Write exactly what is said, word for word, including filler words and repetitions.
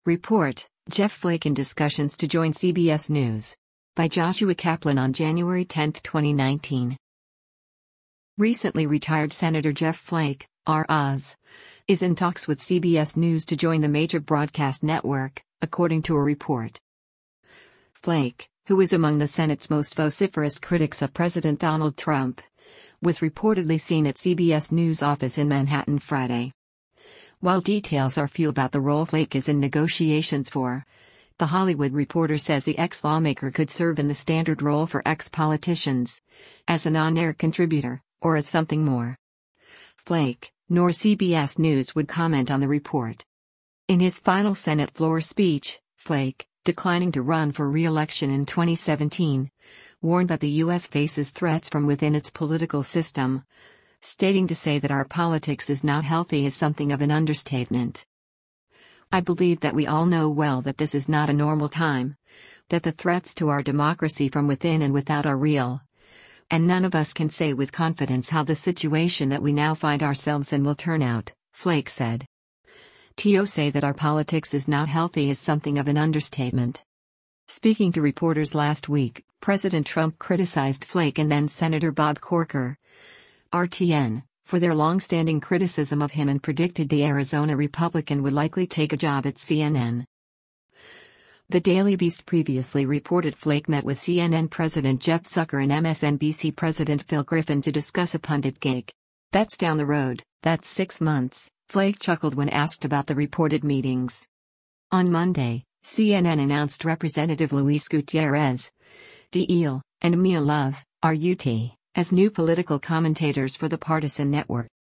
Report, Jeff Flake in discussions to join C B S News. By Joshua Kaplan on January tenth, twenty nineteen. Recently retired Senator Jeff Flake, R. Oz, is in talks with C B S News to join the major broadcast network, according to a report. Flake, who is among the Senate's most vociferous critics of President Donald Trump, was reportedly seen at C B S News' office in Manhattan Friday. While details are few about the role Flake is in negotiations for, The Hollywood Reporter says the ex-lawmaker could serve in the standard role for ex-politicians, as an on-air contributor, or as something more. Flake, nor C B S News would comment on the report. In his final Senate floor speech, Flake, declining to run for re-election in twenty seventeen, warned that the U S faces threats from within its political system, stating to say that our politics is not healthy is something of an understatement. I believe that we all know well that this is not a normal time, that the threats to our democracy from within and without are real, and none of us can say with confidence how the situation that we now find ourselves in will turn out, Flake said. To say that our politics is not healthy is something of an understatement. Speaking to reporters last week, President Trump criticized Flake and then Senator Bob Corker, R T N, for their long-standing criticism of him and predicted the Arizona Republican would likely take a job at C N N. The Daily Beast previously reported Flake met with C N N President Jeff Zucker and M S N B C President Phil Griffin to discuss a pundit gig. That's down the road, that's six months, Flake chuckled when asked about the reported meetings. On Monday, C N N announced Representative Luis Gutierrez, D L, and Mia Love, R U T, as new political commentators for the partisan network.